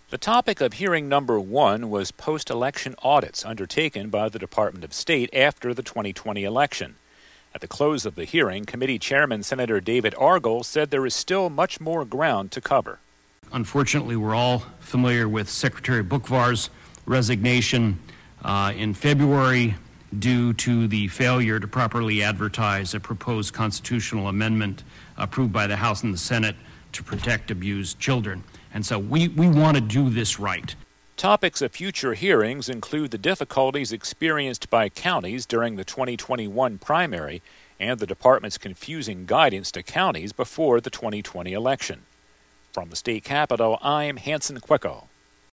The topic of hearing number 1 was post-election audits undertaken by the Department of State after the 2020 election. At the close of the hearing, committee chairman Senator David Argall said there is still much more ground to cover. Unfortunately, we're all familiar with Secretary Boockvar's resignation in February due to the failure to properly advertise a proposed constitutional amendment approved by the House and the Senate to protect abused children. And so we want to do this right. Topics of future hearings include the difficulties experienced by counties during the 2021 primary and the department's confusing guidance to counties before the 2020 election. From the state capitol, I'm Hanson Quicko.